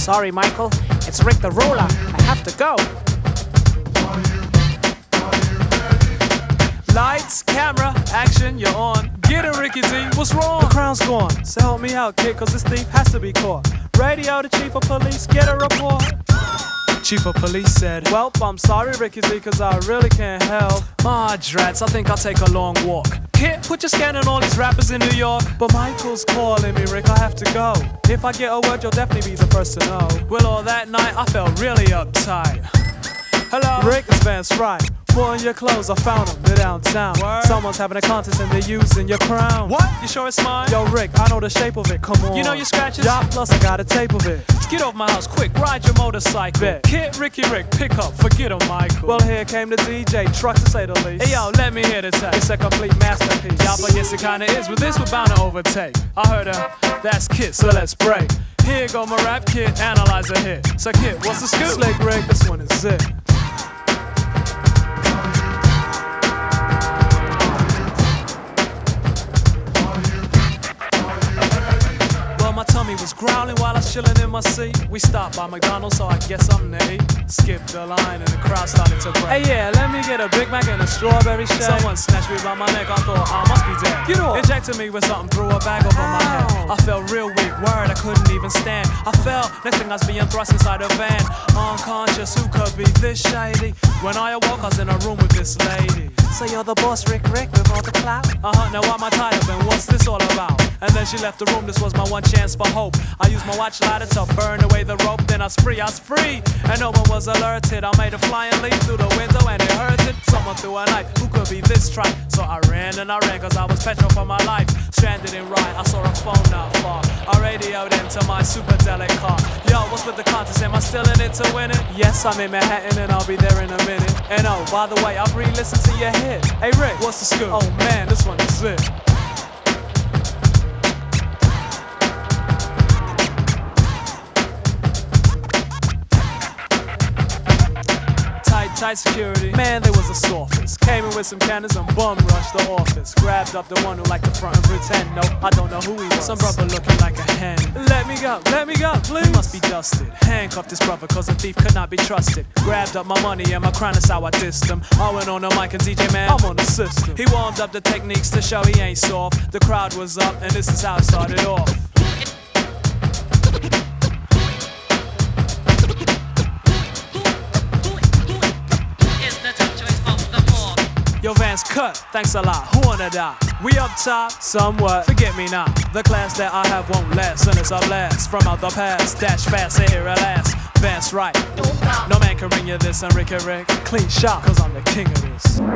Sorry, Michael. It's Rick the Ruler. I have to go. Lights, camera, action, you're on. Get it, Ricky D, what's wrong? The crown's gone, so help me out, kid, cause this thief has to be caught. Radio to chief of police, get a report. Chief of police said, well, I'm sorry, Ricky D, cause I really can't help. Drats, I think I'll take a long walk. Kid, put your scan on all these rappers in New York. But Michael's calling me, Rick, I have to go. If I get a word, you'll definitely be the first to know. Well, all that night, I felt really uptight. Hello? Rick, it's Vance Wright. Put on your clothes, I found them, they're downtown. Word? Someone's having a contest and they're using your crown. What? You sure it's mine? Yo, Rick, I know the shape of it, come on. You know your scratches? Yeah, plus I got a tape of it. Get off my house, quick, ride your motorcycle. Bet. Kid, Ricky Rick, pick up, forget him, Michael. Well, here came the DJ, truck to say the least. Hey yo, let me hear the tape. It's a complete masterpiece. Yeah, but yes it kinda is, but this we're bound to overtake. I heard that's Kid, so let's break. Here go my rap, Kid, analyze a hit. So Kid, what's the scoop? Slick Rick, this one is it. My tummy was growling while I was chilling in my seat. We stopped by McDonald's, so I guess I'm to eat. Skipped the line and the crowd started to break. Hey yeah, let me get a Big Mac and a strawberry shake. Someone snatched me by my neck, I thought I must be dead. Get off. Injected me with something, threw a bag over my head. I felt real weak, word, I couldn't even stand. I fell, next thing I was being thrust inside a van. Unconscious, who could be this shady? When I awoke, I was in a room with this lady. So you're the boss, Rick, with all the clout? Now why am I tied up and what's this all about? And then she left the room, this was my one chance for hope. I used my watch lighter to burn away the rope, then I was free, and no one was alerted. I made a flying leap through the window and it hurted. Someone threw a knife, who could be this trite? So I ran and I ran cause I was petrol for my life. Stranded in Rye, I saw a phone not far. I radioed into my superdelic car. Yo, what's with the contest? Am I still in it to win it? Yes, I'm in Manhattan and I'll be there in a minute. And oh, by the way, I've re-listened to your hit. Hey Rick, what's the scoop? Oh man, this one is it. Tight security. Man, there was a sophist. Came in with some cannons and bum rushed the office. Grabbed up the one who liked to front and pretend. No, I don't know who he was. Some brother looking like a hen. Let me go, please. He must be dusted. Handcuffed this brother cause the thief could not be trusted. Grabbed up my money and my crown, that's how I dissed him. I went on the mic and DJ man, I'm on the system. He warmed up the techniques to show he ain't soft. The crowd was up and this is how it started off. Yo, Vance, cut, thanks a lot, who wanna die? We up top, somewhat, forget me not. The class that I have won't last, and it's a blast from out the past. Dash fast, and here at last, Vance Wright. No man can ring you this, and Ricky Rick. Clean shot, cause I'm the king of this.